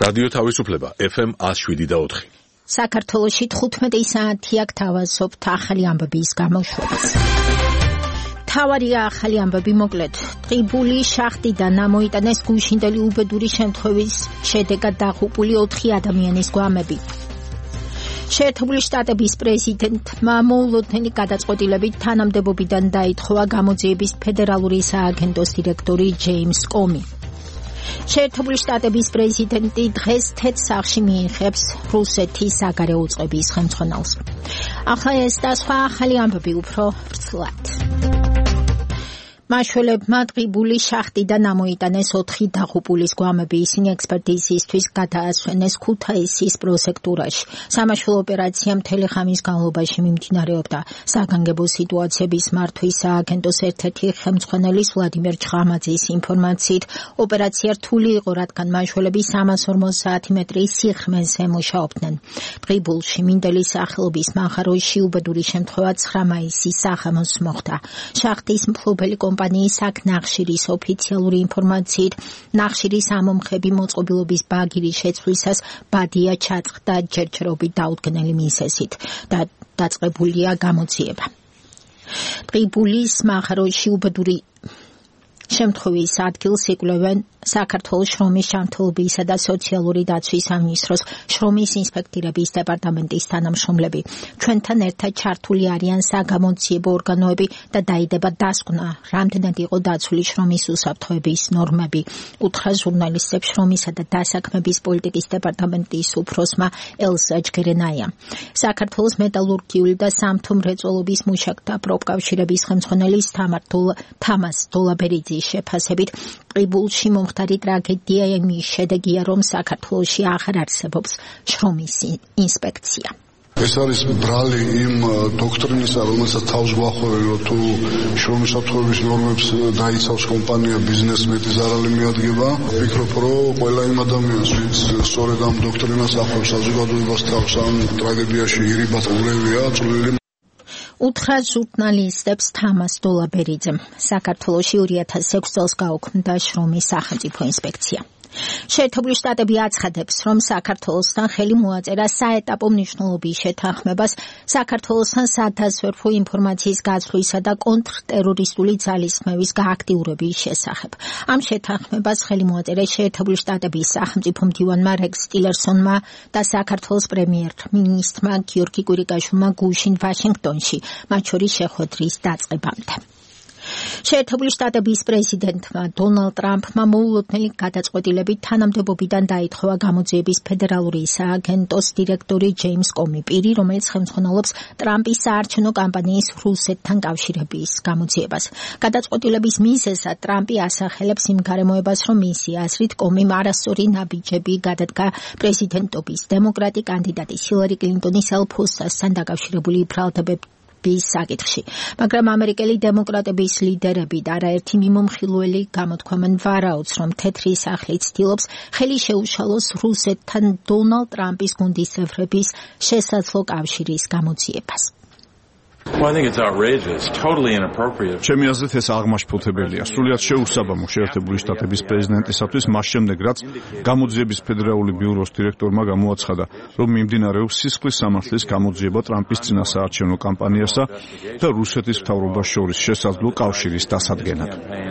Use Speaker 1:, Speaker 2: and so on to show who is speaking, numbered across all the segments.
Speaker 1: რადიო თავისუფლება FM 107.4.
Speaker 2: საქართველოში 15 საათია გთავაზობთ ახალი ამბების გამოშვებას. თავარია ახალი ამბები მოკლედ. ტყიბული შახტიდან ამოიტანეს გუშინდელი უბედური შემთხვევის შედეგად დაღუპული 4 ადამიანის გვამები. შეერთებული შტატების პრეზიდენტმა მოულოდნელი გადაწყვეტილებით თანამდებობიდან დაითხოვა გამოძიების ფედერალური სააგენტოს დირექტორი ჯეიმს კომი. შეერთებული შტატების პრეზიდენტი დღეს თეთრ სახლში მიიღებს რუსეთის საგარეო უწყების ხელმძღვანელს. ახლა ეს და სხვა ახალი ამბები უფრო ვრცლად. მაშველებმა ტყიბული შახტიდან ამოიტანეს 4 დაღუპულის გვამები. ისინი ექსპერტიზისთვის გადაასვენეს ქუთაისის პროსექტურაში. სამაშველო ოპერაცია მთელი ხამის განმავლობაში მიმდინარეობდა. საგანგებო სიტუაციების მართვის სააგენტოს ერთ-ერთი ხელმძღვანელის ვლადიმერ ჩხამაძის ინფორმაციით, ოპერაცია რთული იყო, რადგან მაშველები 350 მეტრის სიღრმეზე მუშაობდნენ. ტყიბულში მინდელის სახელობის მაღაროში უბედური შემთხვევა 9 მაისის საღამოს მოხდა. შახტის მფლობელი კომპანიის აქ-ნახშირის ოფიციალური ინფორმაციით, ნახშირის ამომხები მოწყობილობის ბაგირის შეცვლისას ბადია ჩაწყდა ჯერჯერობით დაუდგენელი მიზეზით და დაწყებულია გამოძიება. ტყიბულის მაღაროში უბედური შემთხვევის ადგილს იკვლევენ საქართველოს შრომის ჯანმრთელობისა და სოციალური დაცვის სამინისტროს შრომის ინსპექტირების დეპარტამენტის თანამშრომლები. ჩვენთან ერთად ჩართული არიან საგამოძიებო ორგანოები და დაიდება დასკვნა, რამდენად იყო დაცული შრომის უსაფრთხოების ნორმები. უთხრა ჟურნალისტებს შრომისა და დასაქმების პოლიტიკის დეპარტამენტის უფროსმა ელზა ჯგერენაია. საქართველოს მეტალურგიული და სამთო მრეწველობის მუშაკთა პროფკავშირების ხელმძღვანელის თამას დოლაბერიძის შეფასებით, ტყიბულში მომხდარი ტრაგედია იმის შედეგია, რომ საქართველოში აღარ არსებობს შრომის ინსპექცია.
Speaker 3: ეს არის ბრალი იმ დოქტრინისა, რომელსაც თავს გვახურებთ, თუ შრომის საფრთხეების ნორმებს დაიცავს კომპანია, ბიზნესს მეტი ზარალი მიადგება. ვფიქრობ, რომ ყველა იმ ადამიანს, ვინც სწორედ ამ დოქტრინას ახლავს საზოგადოებას თავს, ამ ტრაგედიაში ირიბად ულევია წვლილი.
Speaker 2: უთხრა ჟურნალისტებს თამას დოლაბერიძემ. საქართველოში 2006 წელს გაუქმდა შრომის სახელმწიფო ინსპექცია. შეერთებული შტატები აცხადებს, რომ საქართველოსთან ხელი მოაწერა საეტაპო მნიშვნელობის შეთანხმებას საქართველოსთან სადაზვერვო ინფორმაციის გაცვლისა და კონტრტერორისტული ძალისხმევის გააქტიურების შესახებ. ამ შეთანხმებას ხელი მოაწერა შეერთებული შტატების სახელმწიფო მდივანმა რეკს ტილერსონმა და საქართველოს პრემიერ-მინისტრმა გიორგი კვირიკაშვილმა გუშინ ვაშინგტონში, მათ შორის შეხვედრის დაწყებამდე. შეერთებული შტატების პრეზიდენტმა დონალდ ტრამპმა მოულოდნელი გადაწყვეტილებით თანამდებობიდან დაითხოვა გამოძიების ფედერალური სააგენტოს დირექტორი ჯეიმს კომი, პირი, რომელიც ხელმძღვანელობს ტრამპის საარჩევნო კამპანიის რუსეთთან კავშირების გამოძიებას. გადაწყვეტილების მიზეზად ტრამპი ასახელებს იმ გარემოებას, რომ მისი აზრით კომიმ არასწორი ნაბიჯები გადადგა პრეზიდენტობის დემოკრატი კანდიდატის ჰილარი კლინტონის ელფოსასთან დაკავშირებული ბრალდებების საკითხში, მაგრამ ამერიკელი დემოკრატების ლიდერები და არაერთი მიმომხილველი გამოთქვამენ ვარაუდს, რომ თეთრი სახლი ცდილობს ხელი შეუშალოს რუსეთთან დონალდ ტრამპის გუნდის წევრების შესაძლო კავშირის გამოძიებას.
Speaker 4: ჩემი აზრით ეს აღმაშფოთებელია. სრულიად შეუსაბამო შეერთებული შტატების პრეზიდენტისათვის მას შემდეგ, რაც გამოძიების ფედერალური ბიუროს დირექტორმა გამოაცხადა, რომ მიმდინარეობს სისხლის სამართლის გამოძიება ტრამპის წინასაარჩევნო კამპანიასა და რუსეთის მთავრობას შორის შესაძლო კავშირის დასადგენად.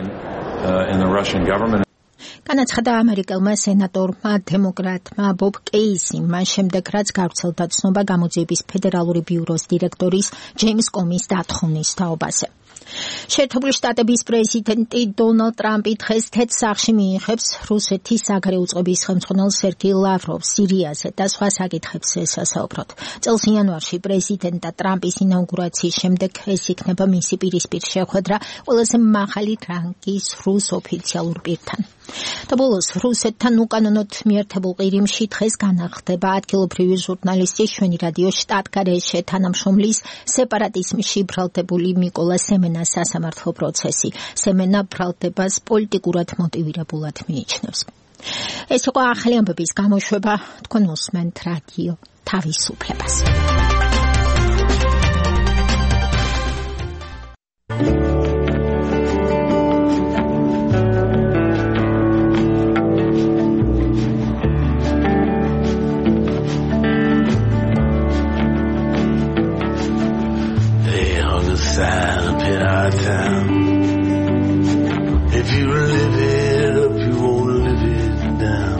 Speaker 2: განაცხადა ამერიკელმა სენატორმა დემოკრატმა ბობ კეისიმ, მას შემდეგ, რაც გავრცელდა ცნობა გამოძიების ფედერალური ბიუროს დირექტორის ჯეიმს კომის დათხოვნის თაობაზე. შეერთებული შტატების პრეზიდენტი დონალდ ტრამპი დღეს თეთრ სახლში მიიღებს რუსეთის საგარეო უწყების ხელმძღვანელს სერგეი ლავროვს სირიაზე და სხვა საკითხებს ესასაუბროთ. წელს იანვარში პრეზიდენტ ტრამპის ინაუგურაციის შემდეგ ეს იქნება მისი პირისპირ შეხვედრა ყველაზე მაღალი რანგის რუს ოფიციალურ პირთან. და ბოლოს რუსეთთან უკანონოდ მიერთებულ ყირიმში დღეს განახლდება ადგილობრივი ჟურნალისტის შვენი რადიო შტატგარეშე თანამშრომლის სეპარატიზმში ბრალდებული მიკოლა სემენას სასამართლო პროცესი. სემენა ბრალდებას პოლიტიკურად მოტივირებულად მიიჩნევს. ეს იყო ახალი ამბების გამოშვება. თქვენ უსმენთ რადიო თავისუფლებას.
Speaker 5: sign up in our town. If you live it up, you won't live it down.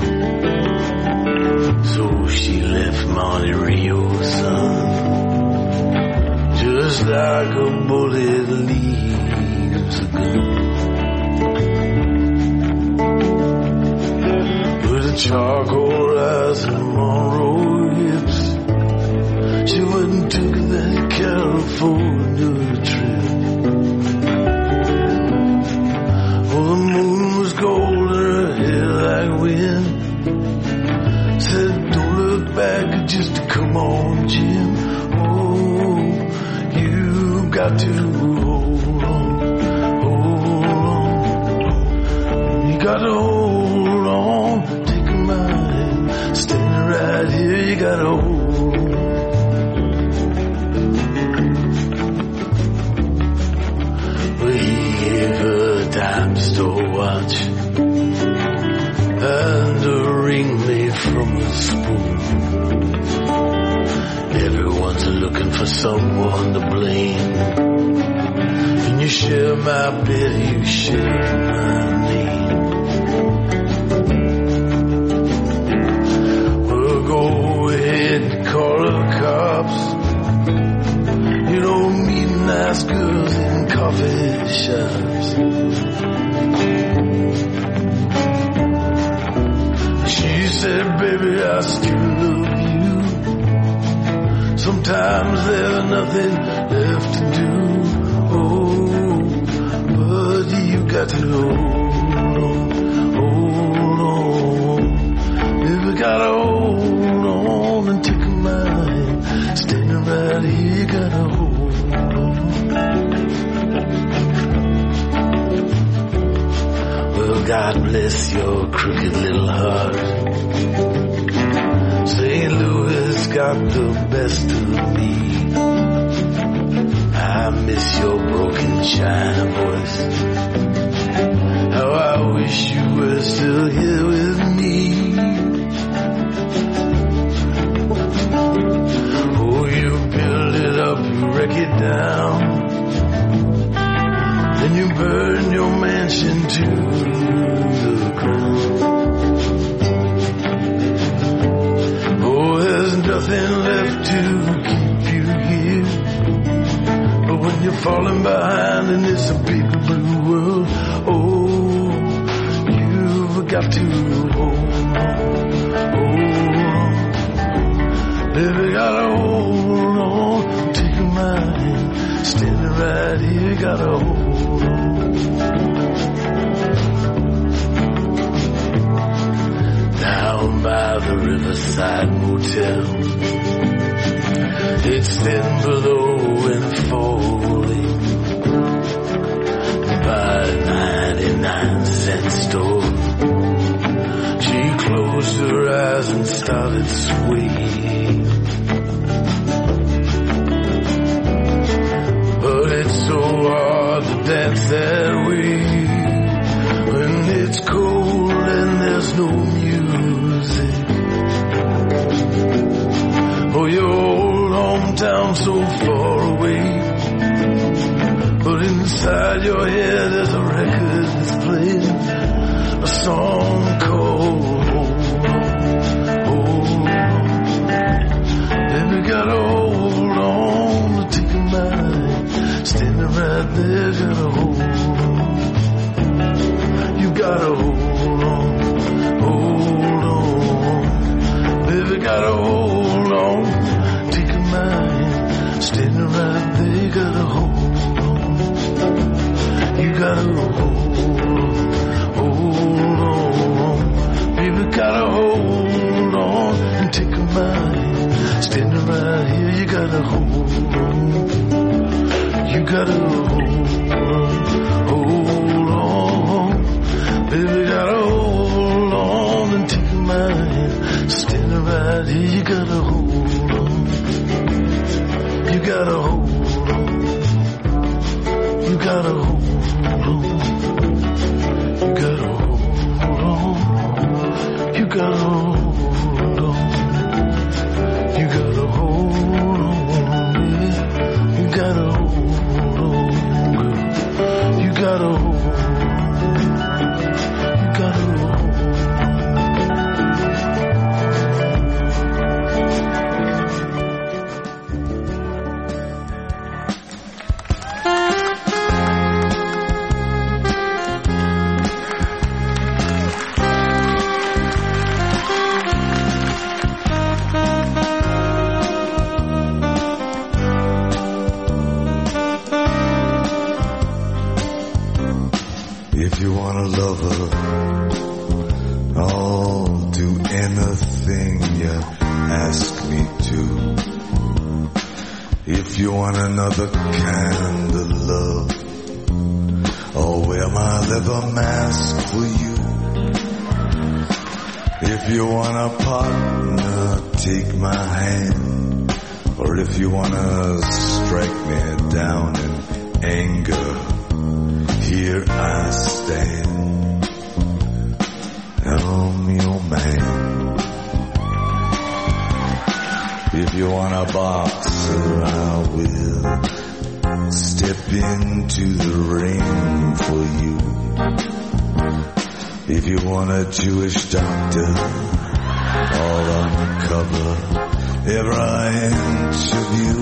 Speaker 5: So she left Monte Rio, son, just like a bullet leaves a gun. With a charcoal eyes and Monroe hips, she went and took that California trip. Oh, the moon was gold and her hair like wind. Said, don't look back, just come on, Jim. Oh, you got to hold on, hold on. You got to hold on, take my hand, standing right here, you got to hold on. Well, he gave her a dime store watch and a ring made from a spoon. Everyone's looking for someone to blame. And you share my bed, you share my name. Well, go ahead and call the cops. You don't meet nice girls in coffee shops. She said, baby, I still love you. Sometimes there's nothing left to do. Oh, but you got to hold on. If you got to hold on and take my hand, standing right here, you got to hold on. Well, God bless your crooked little heart. St. Louis got the best of me. I miss your broken china voice. How I wish you were still here with me. Oh, you build it up, you wreck it down. Then you burn your mansion to the ground. Oh, there's nothing left to keep you here. But when you're falling behind and it's a big blue world, oh, you've got to hold on. Baby, gotta hold on. Take my hand, standing right here, gotta hold on. Down by the Riverside Motel, it's thin below and falling. By a 99-cent store, she closed her eyes and started swaying. But it's so hard to dance that way when it's cold and there's no music. Oh, your old hometown so far away, but inside your head there's a record that's playing a song called Hold On, Hold On. Baby, gotta hold on to take a mind, standing right there, gotta hold on. You gotta hold on, hold on. Baby, gotta hold on, take a mind, standing right there, gotta hold on. You gotta hold on. Baby, gotta hold on and take a mind, standing right here, you gotta hold on. You gotta hold on. Baby, gotta hold on and take a mind, standing right here, you gotta hold on. You gotta hold on. You gotta hold on. You gotta hold on. You gotta hold on. You gotta hold on, baby. You gotta hold on. gotta hold. You gotta hold.
Speaker 6: If you want a lover, I'll do anything you ask me to. If you want another kind of love, I'll wear my leather mask for you. If you want a partner, take my hand. Or if you want to strike me down in anger, here I stand. I'm your man. If you want a boxer, I will step into the ring for you. If you want a Jewish doctor, I'll uncover every inch of you.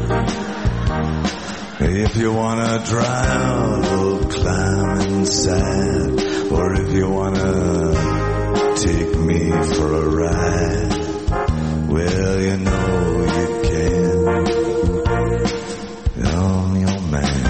Speaker 6: If you wanna drown, we'll climb inside. Or if you wanna take me for a ride, well, you know you can. I'm your man.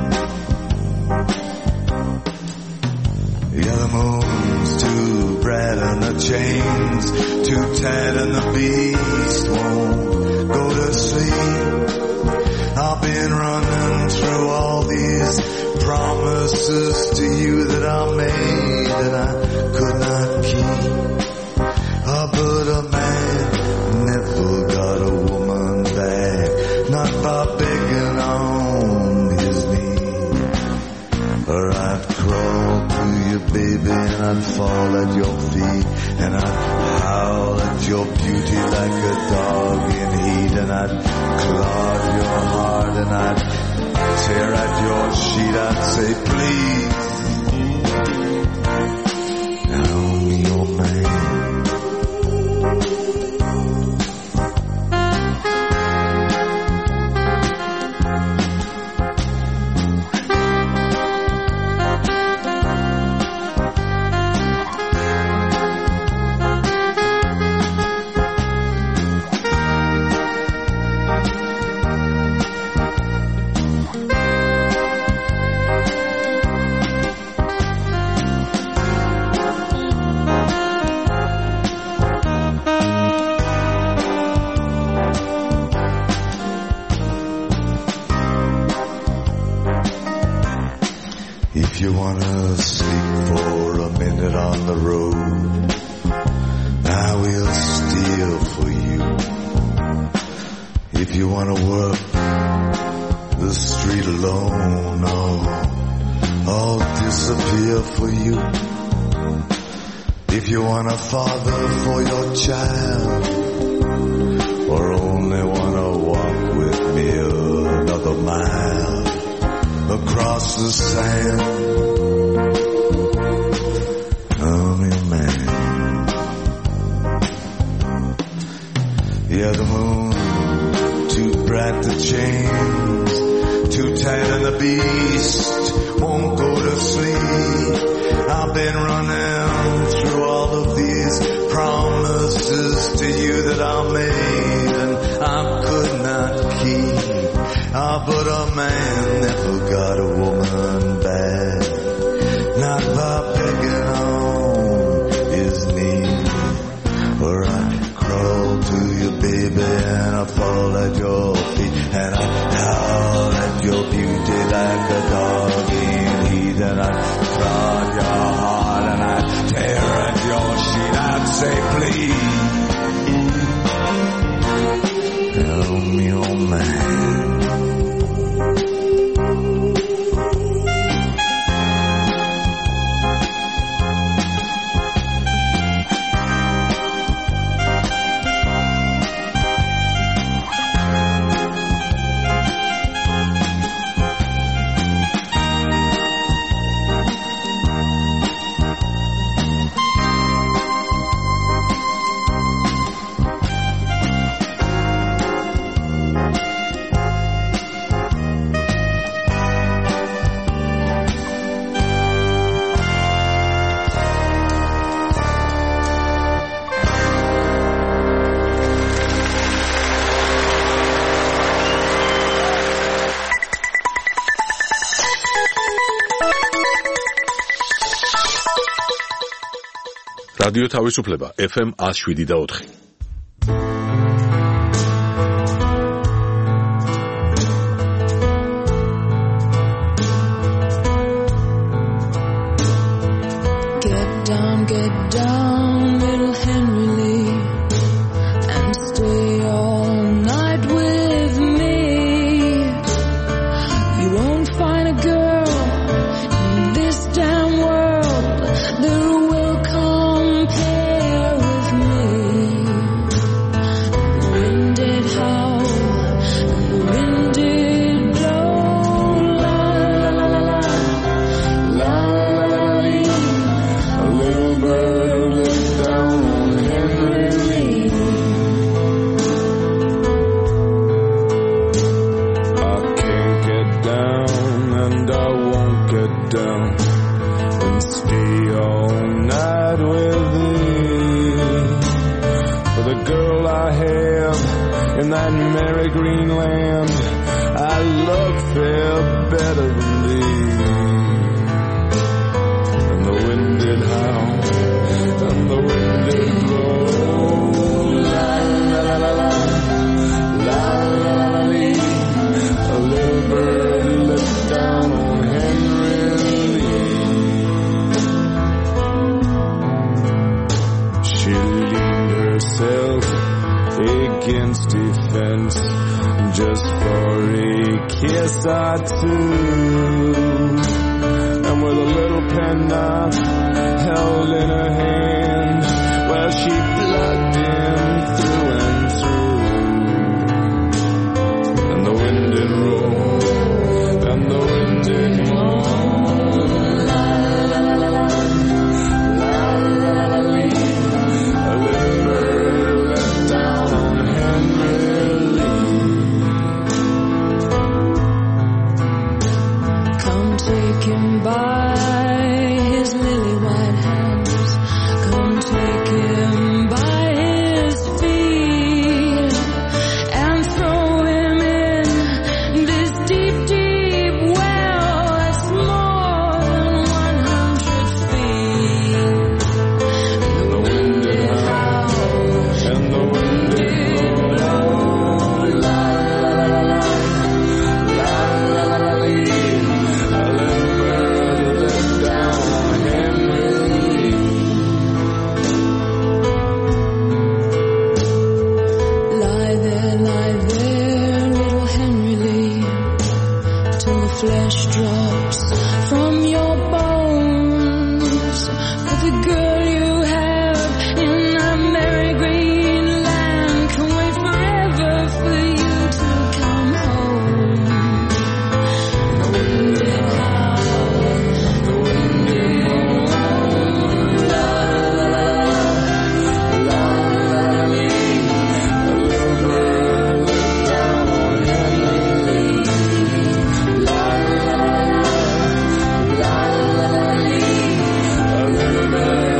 Speaker 6: Yeah, the moon's too bright and the chains too tight and the beast won't go to sleep. I've been running through all these promises to you that I made that I could not keep. But a man never got a woman back, not by begging on his knees. Or I'd crawl to you, baby, and I'd fall at your feet, and I'd howl at your beauty like a dog in heat, and I'd claw at your heart, and I'd tear at your sheet. I'd say, please, I'm your man. If you wanna sleep for a minute on the road, I will steal for you. If you wanna work the street alone, I'll disappear for you. If you want a father for your child, or only wanna walk with me another mile across the sand, I'm your man. Yeah, the moon too bright, the chains too tight, and the beast won't go to sleep. I've been running through all of these promises to you that I made and I could not keep. But a man never got a woman back, not by begging on his knees. Or I crawl to you, baby, and I fall at your feet, and I howl at your beauty like a dog.
Speaker 1: რადიო თავისუფლება FM 107.4.
Speaker 7: Get down, little Henry Lee, and stay all night with me. You won't find a girl in this damn world that will compare with me. The wind did howl, and the wind did blow, la la la la la, la la la la. A little bird looked down on Henry Lee. I can't get down and I won't get down and stay all night with thee. For the girl I have in that merry green land, I love fair better than thee. And the wind did howl, and the wind did blow, la la la la la, la la la lee. A little bird looked down on Henry Lee. She leaned herself against a fence just for a kiss or two. And with a little penknife held in her hand, well, she plugged him through and through. And the wind did roll, and the wind did moan, la la la la la, la la la la lee. A little bird let down on Henry Lee. Come take him by his lily white hands. Come take him by his feet and throw him in this deep, deep well that's more than 100 feet. And the wind did howl, and the wind did blow, la la la la la, la la la la lee. A little bird let down on Henry Lee. Lie there, little Henry Lee, till the flesh drops from your bones. For the girl you have in that merry green land can wait forever for you to come home. The wind did howl, the wind did moan, la la la la, la la la lee. A little bird looked down on Henry Lee, la la la la, la la la lee. A little bird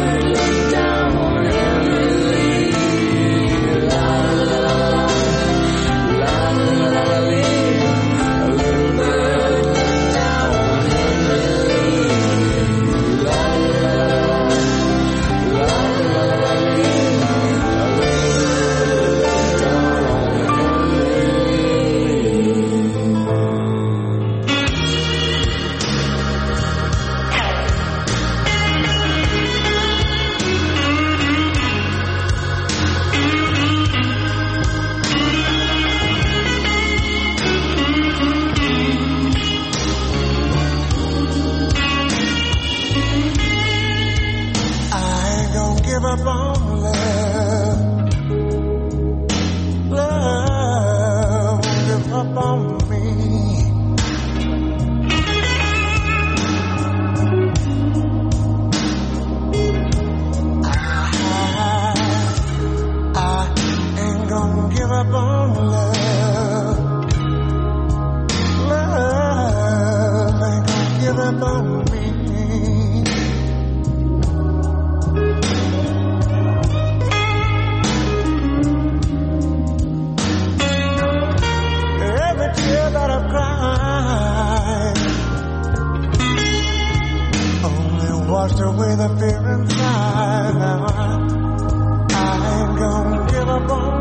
Speaker 6: washed away the fear inside. Now I ain't gonna give up on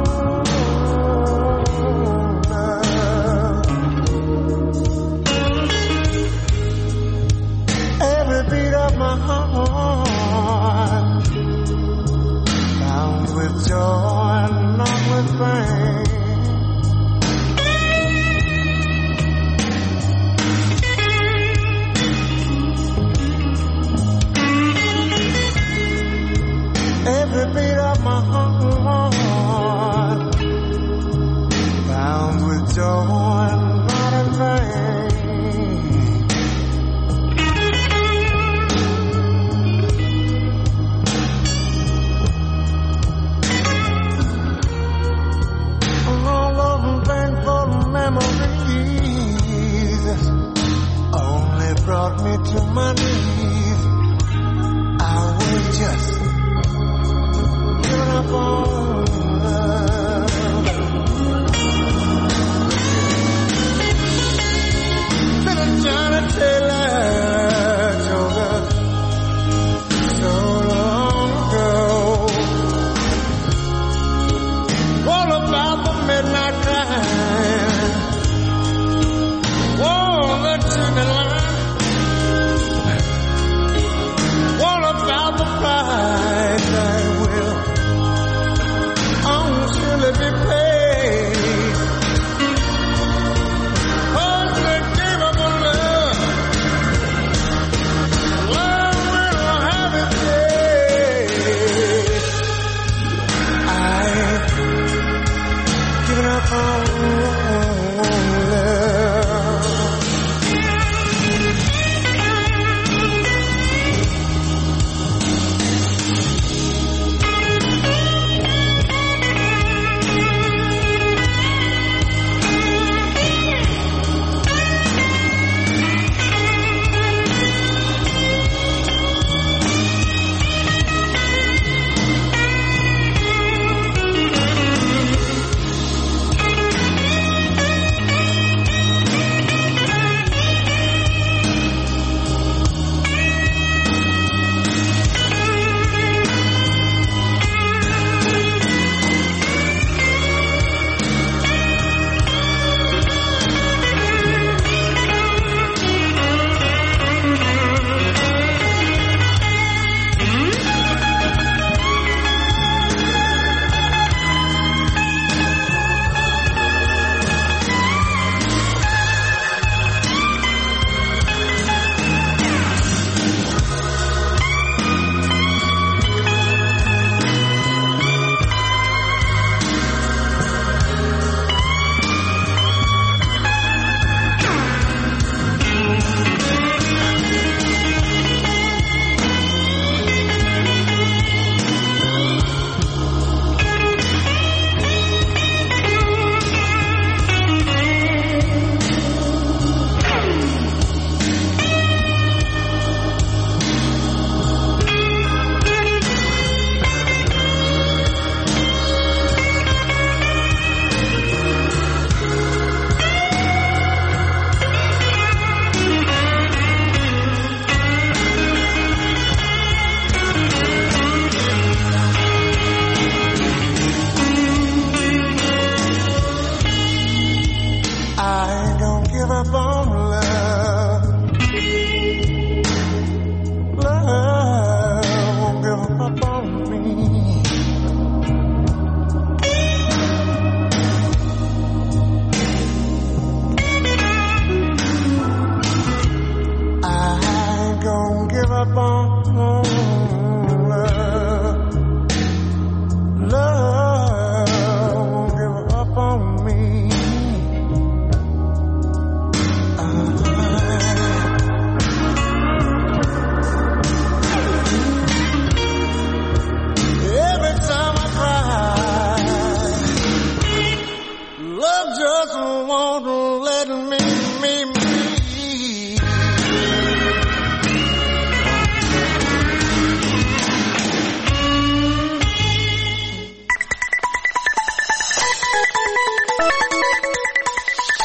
Speaker 6: love. Every beat of my heart bound with joy and not with pain. Every beat of my heart bound with joy and not in vain. All of them painful memories only brought me to my knees. I was just giving up on love. Little Johnny Taylor told us so long ago all about the midnight time, all the chicken line, all about the price that will surely be paid. Unforgivable love, love will have its day. I ain't giving up on love.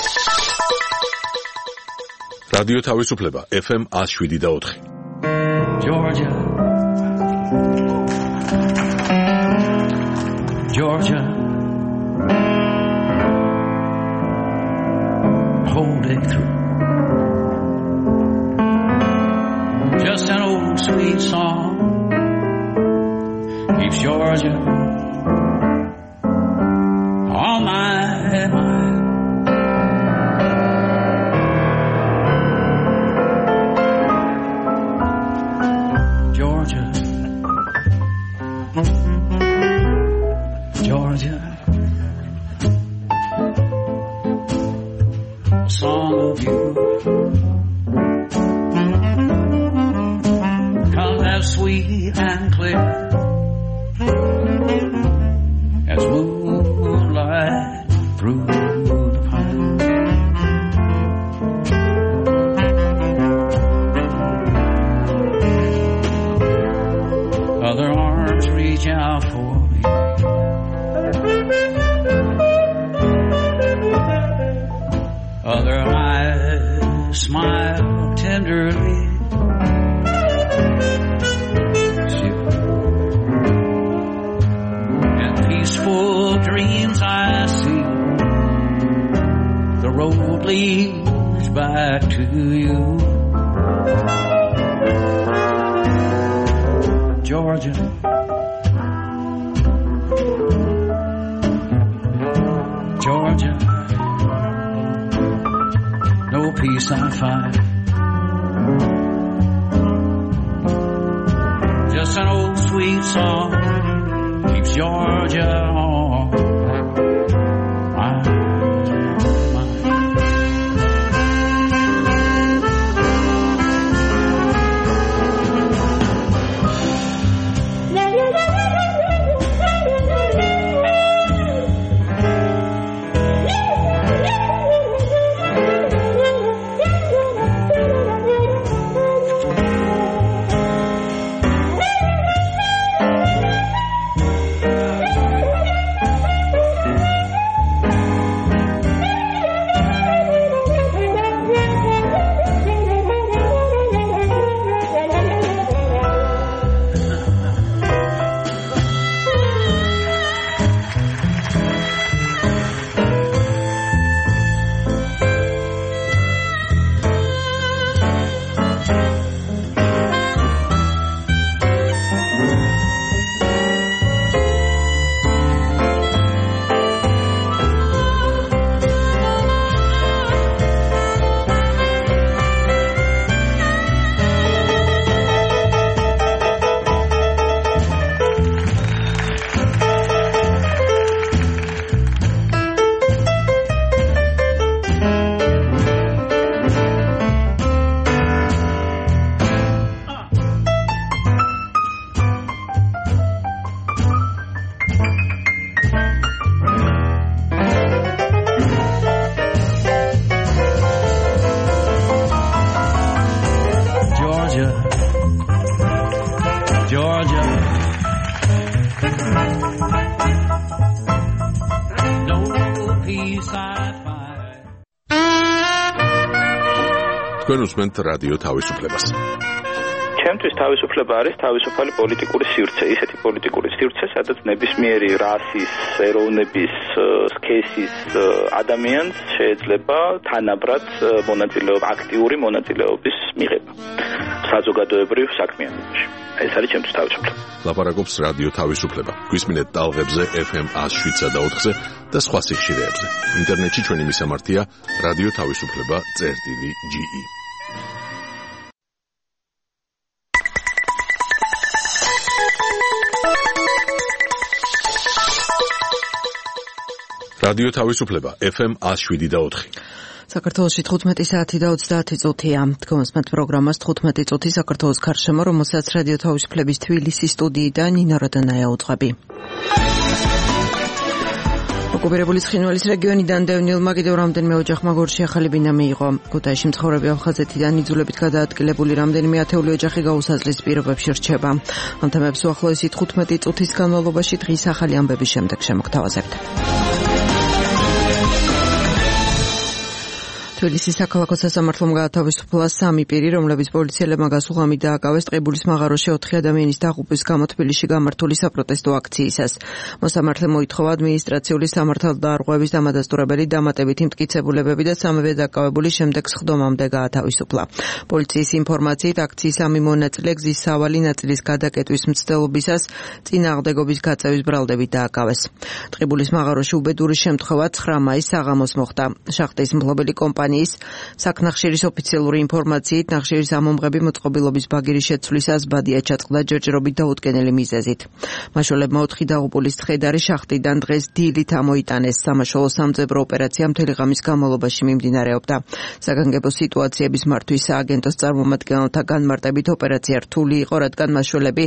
Speaker 1: რადიო თავისუფლება FM 107.4
Speaker 8: Georgia, Georgia, hold it through. Just an old sweet song keeps Georgia on my mind. Georgia, Georgia, a song of you comes as sweet and clear as moonlight through the pine. Other arms reach out for me. Other eyes smile tenderly. In peaceful dreams I see the road leads back to you. Georgia, Georgia, no peace I find. Just an old sweet song keeps Georgia on my mind.
Speaker 1: თქვენ უსმენთ რადიო თავისუფლებას.
Speaker 9: ჩემთვის თავისუფლება არის თავისუფალი პოლიტიკური სივრცე, ისეთი პოლიტიკური სივრცე, სადაც ნებისმიერი რასის, ეროვნების, სქესის ადამიანს შეიძლება თანაბრად აქტიური მონაწილეობის მიღება საზოგადოებრივ საქმიანობაში. ეს არის ჩემთვის თავისუფლება.
Speaker 1: ლაპარაკობს რადიო თავისუფლება. გვისმინეთ ტალღებზე FM 107.4-ზე და სხვა სიხშირეებზე. ინტერნეტში ჩვენი მისამართია რადიო თავისუფლება.ge. რადიო თავისუფლება FM 107.4.
Speaker 10: საქართველოში 15 საათი და 30 წუთია. თქვენს პროგრამას 15 წუთი საქართველოს გარშემო, რომელსაც რადიო თავისუფლების თბილისის სტუდიიდან ნინო როდანაია უძღვები. ოკუპირებული ცხინვალის რეგიონიდან დევნილმა კიდევ რამდენიმე ოჯახმა გორში ახალი ბინა მიიღო. ქუთაისში მცხოვრები აფხაზეთიდან იძულებით გადაადგილებული რამდენიმე ათეული ოჯახი გაუსაზლის პირობებში რჩება. ამ თემებს უახლოესი 15 წუთის განმავლობაში დღის ახალი ამბების შემდეგ შემოგთავაზებთ. თბილისის საქალაქო სასამართლომ გაათავისუფლა 3 პირი, რომლებიც პოლიციელებმა გასულ ღამით დააკავეს ტყიბულის მაღაროში 4 ადამიანის დაღუპვის გამო თბილისში გამართული საპროტესტო აქციისას. მოსამართლემ მოითხოვა ადმინისტრაციული სამართალდარღვევის დამადასტურებელი დამატებითი მტკიცებულებები და სამივე დაკავებული შემდეგ სხდომამდე გაათავისუფლა. პოლიციის ინფორმაციით აქციის სამი მონაწილე გზის სავალი ნაწილის გადაკეტვის მცდელობისას წინააღმდეგობის გაწევის ბრალდებით დააკავეს. ტყიბულის მაღაროში უბედური შემთხვევა 9 მაისს საღამოს მოხდა. შახტის მფლობელი კომპანიის საქნახშირის ოფიციალური ინფორმაციით ნახშირის ამომღები მოწყობილობის ბაგირის შეცვლისას ბადია ჩაწყდა ჯერჯერობით დაუდგენელი მიზეზით. მაშველებმა 4 დაღუპულის ცხედარი შახტიდან დღეს დილით ამოიტანეს. სამაშველო სამძებრო ოპერაცია მთელი ღამის განმავლობაში მიმდინარეობდა. საგანგებო სიტუაციების მართვის სააგენტოს წარმომადგენელთა განმარტებით ოპერაცია რთული იყო, რადგან მაშველები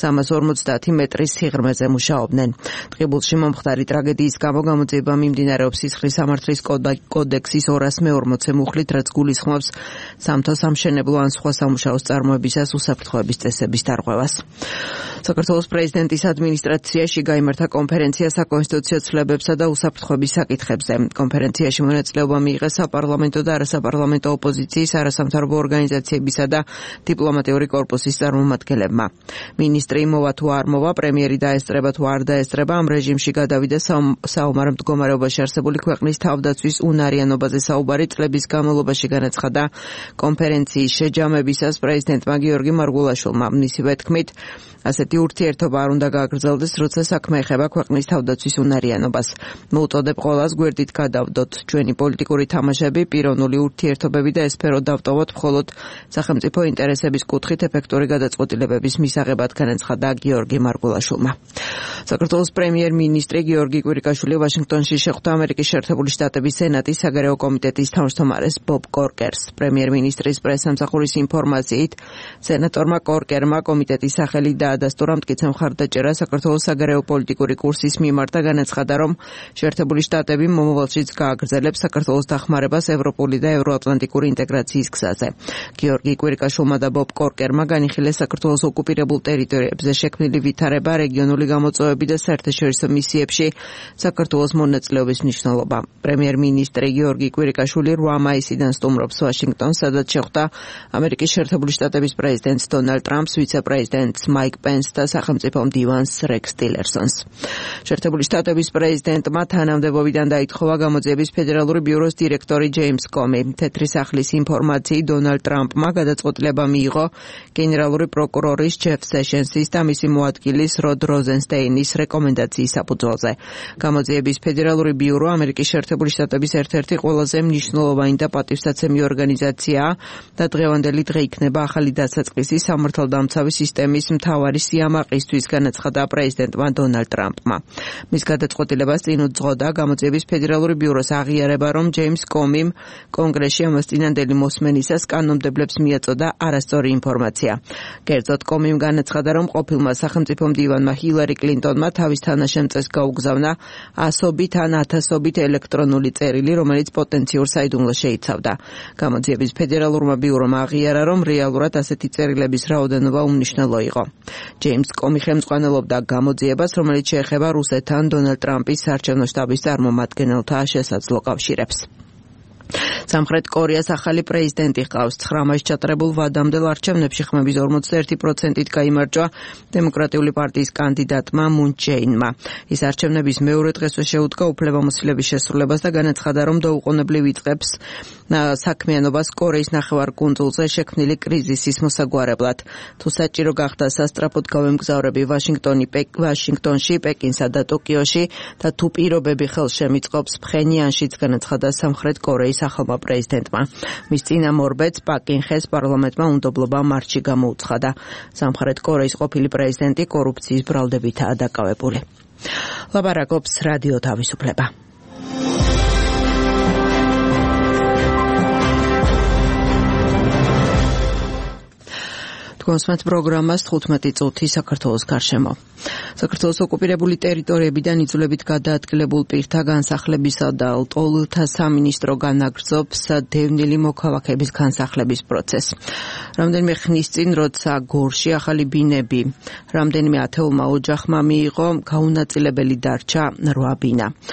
Speaker 10: 350 მეტრის სიღრმეზე მუშაობდნენ. ტყიბულში მომხდარი ტრაგედიის გამო გამოძიება მიმდინარეობს სისხლის სამართლის კოდექსის 240 მუხლით, რაც გულისხმობს სამთო სამშენებლო ან სხვა სამუშაოს წარმოებისას უსაფრთხოების წესების დარღვევას. საქართველოს პრეზიდენტის ადმინისტრაციაში გაიმართა კონფერენცია საკონსტიტუციო ცვლილებებსა და უსაფრთხოების საკითხებზე. კონფერენციაში მონაწილეობა მიიღეს საპარლამენტო და არასაპარლამენტო ოპოზიციის, არასამთავრობო ორგანიზაციებისა და დიპლომატიური კორპუსის წარმომადგენლებმა. მინისტრი მოვა თუ არ მოვა, პრემიერი დაესწრება თუ არ დაესწრება, ამ რეჟიმში გადავიდა საომარ მდგომარეობაში არსებული ქვეყნის თავდაცვის უნარიანობაზე საუბარი წლების განმავლობაში განაცხადა კონფერენციის შეჯამებისას პრეზიდენტმა გიორგი მარგულაშვილმა. მისივე თქმით, ასეთი ურთიერთობა არ უნდა გააგრძელდეს, როცა საქმე ეხება ქვეყნის თავდაცვის უნარიანობას. მოუწოდებ ყველას გვერდით გადავდოთ ჩვენი პოლიტიკური თამაშები, პიროვნული ურთიერთობები და ეს სფერო დავტოვოთ მხოლოდ სახელმწიფო ინტერესების კუთხით ეფექტური გადაწყვეტილებების მისაღებად, განაცხადა გიორგი მარგულაშვილმა. საქართველოს პრემიერ-მინისტრი გიორგი კვირიკაშვილი ვაშინგტონში შეხვდა ამერიკის შეერთებული შტატების სენატის საგარეო კომიტეტის თავმჯდომარეს ბობ კორკერს. პრემიერ-მინისტრის პრესამსახურის ინფორმაციით, სენატორმა კორკერმა კომიტეტის სახელი დაადასტურა მტკიცე მხარდაჭერა საქართველოს საგარეო პოლიტიკური კურსის მიმართ და განაცხადა, რომ შეერთებული შტატები მომავალშიც გააგრძელებს საქართველოს დახმარებას ევროპული და ევროატლანტიკური ინტეგრაციის გზაზე. გიორგი კვირიკაშვილმა და ბობ კორკერმა განიხილეს საქართველოს ოკუპირებულ ტერიტორიებზე შექმნილი ვითარება, რეგიონული გამოწვევები და საერთაშორისო მისიებში საქართველოს მონაწილეობის მნიშვნელობა. პრემიერ-მინისტრი გიორგი კვირიკაშვილი 8 მაისიდან სტუმრობს ვაშინგტონს, სადაც შეხვდა ამერიკის შეერთებული შტატების პრეზიდენტს დონალდ ტრამპს, ვიცე-პრეზიდენტს მაიკ პენსს და სახელმწიფო მდივანს რექს ტილერსონს. შეერთებული შტატების პრეზიდენტმა თანამდებობიდან დაითხოვა გამოძიების ფედერალური ბიუროს დირექტორი ჯეიმს კომი. თეთრი სახლის ინფორმაციით, დონალდ ტრამპმა გადაწყვეტილება მიიღო გენერალური პროკურორის ჯეფ სეშენსის და მისი მოადგილის როდ როზენსტეინის რეკომენდაციის საფუძველზე. გამოძიების ფედერალური ბიურო ამერიკის შეერთებული შტატების ერთ-ერთი ყველაზე მნიშვნელოვანი და პატივსაცემი ორგანიზაციაა და დღევანდელი დღე იქნება ახალი დასაწყისი სამართალდამცავი სისტემის მთავარი სიამაყისთვის, განაცხადა პრეზიდენტმა დონალდ ტრამპმა. მის გადაწყვეტილებას წინ უძღოდა გამოძიების ფედერალური ბიუროს აღიარება, რომ ჯეიმს კომიმ კონგრესში ამას წინანდელი მოსმენისას კანონმდებლებს მიაწოდა არასწორი ინფორმაცია. კერძოდ კომიმ განაცხადა, რომ ყოფილმა სახელმწიფო მდივანმა ჰილარი კლინტონმა თავის თანაშემწეს გაუგზავნა ასობით ან ათასობით ელექტრონული წერილი, რომელიც პოტენციურ საიდუმლოს შეიცავდა. გამოძიების ფედერალურმა ბიურომ აღიარა, რომ რეალურად ასეთი წერილების რაოდენობა უმნიშვნელო იყო. ჯეიმს კომი ხელმძღვანელობდა გამოძიებას, რომელიც შეეხება რუსეთთან დონალდ ტრამპის საარჩევნო შტაბის წარმომადგენელთა შესაძლო კავშირებს. სამხრეთ კორეას ახალი პრეზიდენტი ჰყავს. 9 მაისს ჩატარებულ ვადამდელ არჩევნებში ხმების 41%-ით გაიმარჯვა დემოკრატიული პარტიის კანდიდატმა მუნ ჯეინმა. ის არჩევნების მეორე დღესვე შეუდგა უფლებამოსილების შესრულებას და განაცხადა, რომ დაუყოვნებლივ იწყებს საქმიანობას კორეის ნახევარკუნძულზე შექმნილი კრიზისის მოსაგვარებლად. თუ საჭირო გახდა სასტრაფოდ გავემგზავრები ვაშინგტონში, პეკინსა და ტოკიოში და თუ პირობები ხელს შემიწყობს ფხენიანშიც, განაცხადა სამხრეთ კორეის ახალმა პრეზიდენტმა. მის წინამორბედს პაკინხეს პარლამენტმა უნდობლობა მარტში გამოუცხადა. სამხრეთ კორეის ყოფილი პრეზიდენტი კორუფციის ბრალდებითაა დაკავებული. ლაპარაკობს რადიო თავისუფლება. თქვენს პროგრამას 15 წუთი საქართველოს გარშემო. საქართველოს ოკუპირებული ტერიტორიებიდან იძულებით გადაადგილებულ პირთა განსახლებისა და ლტოლვილთა სამინისტრო განაგრძობს დევნილი მოქალაქეების განსახლების პროცესს. რამდენიმე ხნის წინ, როცა გორში ახალი ბინები რამდენიმე ათეულმა ოჯახმა მიიღო, გაუნაწილებელი დარჩა 8 ბინა.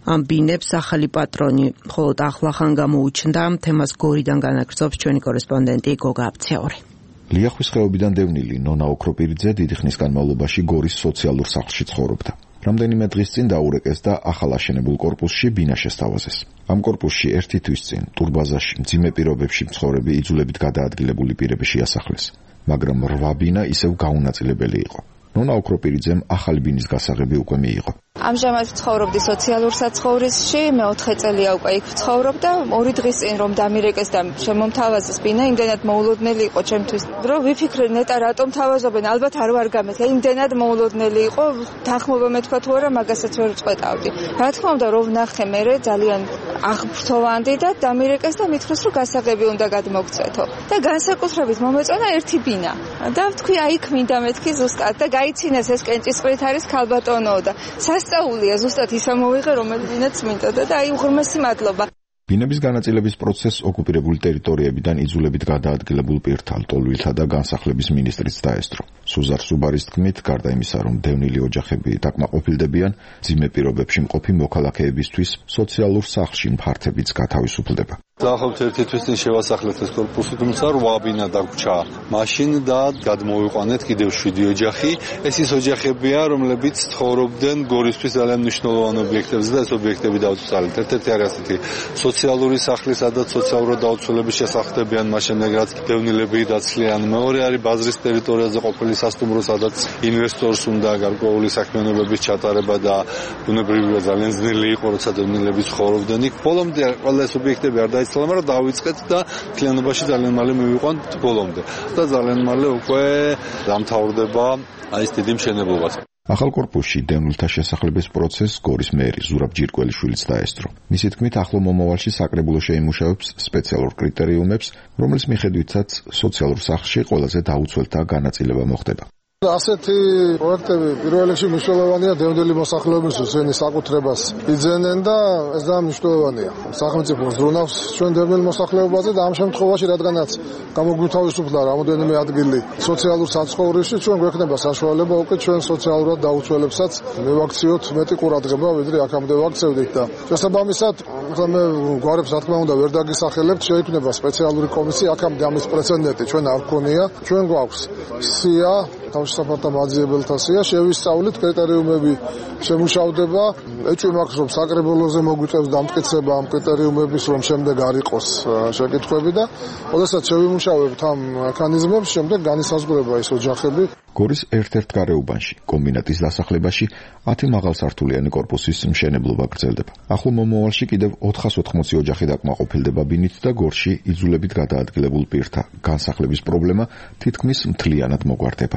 Speaker 10: ამ ბინებს ახალი პატრონი, ხოლო ახლახან გამოუჩნდა თემას გორიდან განაგრძობს ჩვენი კორესპონდენტი გოგა აფცეორი.
Speaker 11: ლიახვის ხეობიდან დევნილი ნონა ოქროპირიძე დიდი ხნის განმავლობაში გორის სოციალურ სახლში ცხოვრობდა. რამდენიმე დღის წინ დაურეკეს და ახალ აშენებულ კორპუსში ბინა შესთავაზეს. ამ კორპუსში ერთი თვის წინ ტურბაზაში მძიმე პირობებში მცხოვრები იძულებით გადაადგილებული პირები შეასახლეს, მაგრამ 8 ბინა ისევ გაუნაწილებელი იყო. ნონა ოქროპირიძემ ახალი ბინის გასაღები უკვე მიიღო.
Speaker 12: ამჟამად ვცხოვრობდი სოციალურ საცხოვრისში, მე 4 წელია უკვე იქ ვცხოვრობ და 2 დღის წინ რომ დამირეკეს და შემომთავაზეს ბინა, იმდენად მოულოდნელი იყო ჩემთვის, რომ ვიფიქრე ნეტა რატომ თავაზობენ, ალბათ არ ვარ გამეთქა, იმდენად მოულოდნელი იყო, თანხმობა მეთქვა თუ არა, მაგასაც ვერ წყვეტავდი. რა თქმა უნდა, რომ ვნახე მე ძალიან აღფრთოვანდი და დამირეკეს და მითხრეს, რომ გასაღები უნდა გადმოგწეთო. და განსაკუთრებით მომეწონა ერთი ბინა. და ვთქვი, აი იქ მინდა მეთქი ზუსტად და გაიცინეს ეს კენჭისყრით არის ქალბატონო და სასწაულია ზუსტად ისა მოვიღე, რომელიცაც მინდოდა და აი უღრმესი მადლობა.
Speaker 11: ბინების განაწილების პროცესს ოკუპირებული ტერიტორიებიდან იძულებით გადაადგილებულ პირთა ლტოლვილთა და განსახლების მინისტრიც დაესწრო. სუზარ სუბარის თქმით, გარდა იმისა, რომ დევნილი ოჯახები დაკმაყოფილდებიან, ძიმე პირობებში მყოფი მოქალაქეებისთვის სოციალურ სახლში მფართებიც გათავისუფლდება.
Speaker 13: დაახლოებით ერთი თვის წინ შევასახლეთ ეს კორპუსი, თუმცა 8 ბინა დაგვრჩა მაშინ და გადმოვიყვანეთ კიდევ 7 ოჯახი. ეს ის ოჯახებია, რომლებიც ცხოვრობდნენ გორისთვის ძალიან მნიშვნელოვან ობიექტებზე და ეს ობიექტები დაუცვალეთ. ერთ-ერთი არის ასეთი სოციალური სახლი, სადაც სოციალურად დაუცველები შესახდებიან, მას შემდეგ რაც დევნილები დაცლიან. მეორე არის ბაზრის ტერიტორიაზე ყოფილი სასტუმრო, სადაც ინვესტორს უნდა გარკვეული საქმიანობების ჩატარება და ბუნებრივია ძალიან ძნელი იყო, როცა დევნილები ცხოვრობდნენ იქ. ბოლომდე ყველა ეს ობიექტები არ დაიცვალა, მაგრამ დავიწყეთ და მთლიანობაში ძალიან მალე მივიყვანთ ბოლომდე. და ძალიან მალე უკვე დამთავრდება აი ეს დიდი მშენებლობაც.
Speaker 11: ახალ კორპუსში დევნილთა შესახლების პროცესს გორის მერი ზურაბ ჯირკველიშვილიც დაესწრო. მისი თქმით, ახლო მომავალში საკრებულო შეიმუშავებს სპეციალურ კრიტერიუმებს, რომლის მიხედვითაც სოციალურ სახლში ყველაზე დაუცველთა განაწილება მოხდება.
Speaker 3: ასეთი პროექტები პირველ რიგში მნიშვნელოვანია დევნილი მოსახლეობისთვის, ჩვენი საკუთრებას იძენენ და ეს ძალიან მნიშვნელოვანია. სახელმწიფო ზრუნავს ჩვენ დევნილ მოსახლეობაზე და ამ შემთხვევაში, რადგანაც გამოგვთავისუფლა რამოდენიმე ადგილი სოციალურ საცხოვრისში, ჩვენ გვექნება საშუალება უკვე ჩვენ სოციალურად დაუცველებსაც მივაქციოთ მეტი ყურადღება, ვიდრე აქამდე ვაქცევდით და შესაბამისად, მე გვარებს რა თქმა უნდა ვერ დაგისახელებთ, შეიქმნება სპეციალური კომისია, აქამდე ამის პრეცედენტი ჩვენ არ გვქონია, ჩვენ გვაქვს სია თავშესაფართა მაძიებელთა სია, შევისწავლით კრიტერიუმები შემუშავდება, ეჭვი მაქვს რომ საკრებულოზე მოგვიწევს დამტკიცება ამ კრიტერიუმების, რომ შემდეგ არ იყოს შეკითხვები და ოდესაც შევიმუშავებთ ამ მექანიზმებს, შემდეგ განისაზღვრება ეს ოჯახები.
Speaker 11: გორის ერთ-ერთ გარეუბანში, კომბინატის დასახლებაში 10 მაღალსართულიანი კორპუსის მშენებლობა გრძელდება. ახლო მომავალში კიდევ 480 ოჯახი დაკმაყოფილდება ბინით და გორში იძულებით გადაადგილებულ პირთა განსახლების პრობლემა თითქმის მთლიანად მოგვარდება.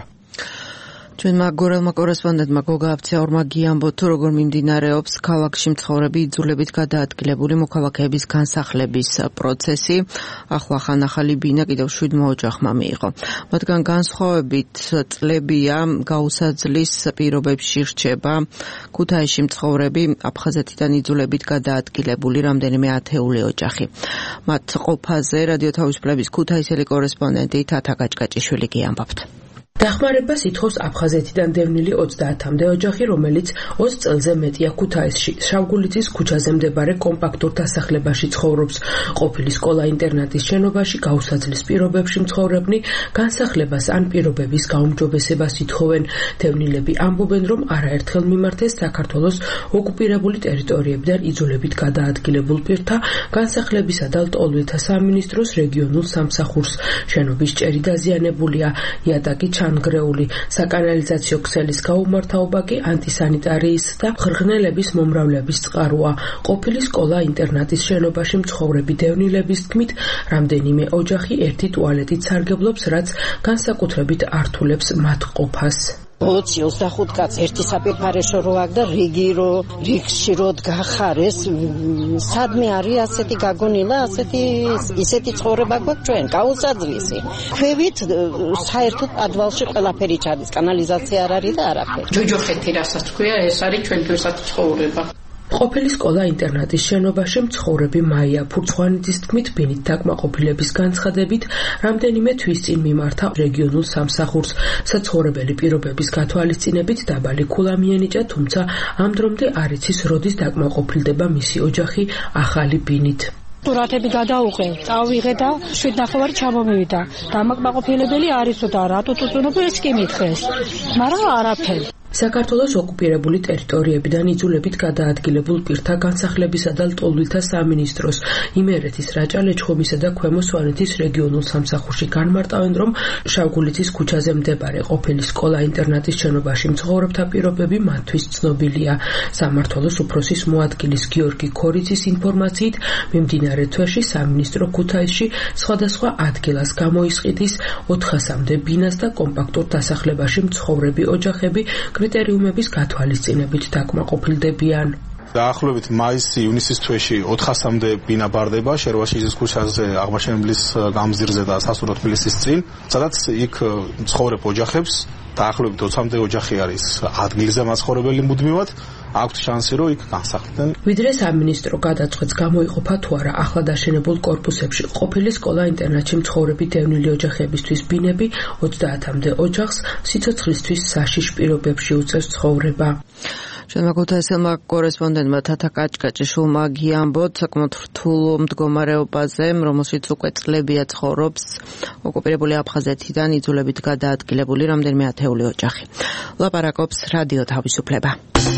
Speaker 10: ჩვენმა გორელმა კორესპონდენტმა გოგა აფცეორმა გიამბო თუ როგორ მიმდინარეობს ქალაქში მცხოვრები იძულებით გადაადგილებული მოქალაქეების განსახლების პროცესი. ახლახან ახალი ბინა კიდევ 7 ოჯახმა მიიღო. მათგან განსხვავებით წლებია გაუსაძლის პირობებში რჩება ქუთაისში მცხოვრები აფხაზეთიდან იძულებით გადაადგილებული რამდენიმე ათეული ოჯახი. მათ ყოფაზე რადიო თავისუფლების ქუთაისელი კორესპონდენტი თათა გაჭკაჭიშვილი გიამბობთ.
Speaker 14: დახმარებას ითხოვს აფხაზეთიდან დევნილი 30-მდე ოჯახი, რომელიც 20 წელზე მეტია ქუთაისში, შავგულიცის ქუჩაზე მდებარე კომპაქტურ დასახლებაში ცხოვრობს. ყოფილი სკოლა-ინტერნატის შენობაში გაუსაძლის პირობებში მცხოვრებნი განსახლებას ან პირობების გაუმჯობესებას ითხოვენ. დევნილები ამბობენ, რომ არაერთხელ მიმართეს საქართველოს ოკუპირებული ტერიტორიებიდან იძულებით გადაადგილებულ პირთა განსახლებისა და ლტოლვილთა სამინისტროს რეგიონულ სამსახურს. შენობის ჭერი დაზიანებულია, იატაკი ჩანგრეული, საკანალიზაციო ქსელის გაუმართავობა კი ანტისანიტარიის და ღრღნელების მომრავლების წყაროა. ყოფილი სკოლა-ინტერნატის შენობაში მცხოვრები დევნილების თქმით, რამდენიმე ოჯახი ერთი ტუალეტით სარგებლობს, რაც განსაკუთრებით ართულებს მათ ყოფას.
Speaker 15: 20-25 კაცს ერთი საფირფარეშო რო აქ და რიგში რო გახარეს, სადმე არის ასეთი გაგონილა, ისეთი ცხოვრება გვაქვს ჩვენ, გაუსაძლისი. ქვევით საერთოდ პადვალში ყველაფერი ჩადის, კანალიზაცია არ არის და არაფერი.
Speaker 14: ჯოჯოხეთი რასაც თქვია, ეს არის ჩვენთვისაც ცხოვრება. ყოფილი სკოლა-ინტერნატის შენობაში მცხოვრები მაია ფურცხვანიძის თქმით, ბინით დაკმაყოფილების განცხადებით რამდენიმე თვის წინ მიმართა რეგიონულ სამსახურს. საცხოვრებელი პირობების გათვალისწინებით დაბალი ქულა მიენიჭა, თუმცა ამ დრომდე არ იცის, როდის დაკმაყოფილდება მისი ოჯახი ახალი ბინით.
Speaker 16: სურათები გადაუყე, წავიღე და 7:30 ჩამომივიდა. დამაკმაყოფილებელი არისო და რატო წუწუნობ ეს კი მითხეს. მაგრამ არაფერი.
Speaker 14: საქართველოს ოკუპირებული ტერიტორიებიდან იძულებით გადაადგილებულ პირთა განსახლებისა და ლტოლვილთა სამინისტროს იმერეთის რაჭა-ლეჩხუმისა და ქვემო სვანეთის რეგიონულ სამსახურში განმარტავენ, რომ შავგულიცის ქუჩაზე მდებარე ყოფილი სკოლა-ინტერნატის შენობაში მცხოვრებთა პირობები მათთვის ცნობილია. სამმართველოს უფროსის მოადგილის გიორგი ქორიძის ინფორმაციით, მიმდინარე თვეში სამინისტრო ქუთაისში სხვადასხვა ადგილას გამოისყიდის 400-მდე ბინას და კომპაქტურ დასახლებაში მცხოვრები ოჯახები კრიტერიუმების გათვალისწინებით დაკმაყოფილდებიან.
Speaker 17: დაახლოებით მაის-ივნისის თვეში 400-მდე ბინა ბარდება შერვაშიძის ქუჩაზე აღმაშენებლის გამზირზე და სასტუმრო თბილისის წინ, სადაც იქ მცხოვრებ ოჯახებს დაახლოებით 20-მდე ოჯახი არის ადგილზე მაცხოვრებელი მუდმივად. აქვთ შანსი, რომ იქ განსახლდნენ.
Speaker 14: ვიდრე სამინისტრო გადაწყვეტს გამოიყოფა თუ არა ახლად აშენებულ კორპუსებში ყოფილი სკოლა-ინტერნატში მცხოვრები დევნილი ოჯახებისთვის ბინები, 30-მდე ოჯახს სიცოცხლისთვის საშიშ პირობებში უწევს ცხოვრება.
Speaker 10: ჩვენმა ქუთაისელმა კორესპონდენტმა თათა კაჭკაჭიშვილმა გიამბოთ საკმაოდ რთულ მდგომარეობაზე, რომელშიც უკვე წლებია ცხოვრობს ოკუპირებული აფხაზეთიდან იძულებით გადაადგილებული რამდენიმე ათეული ოჯახი. ლაპარაკობს რადიო თავისუფლება.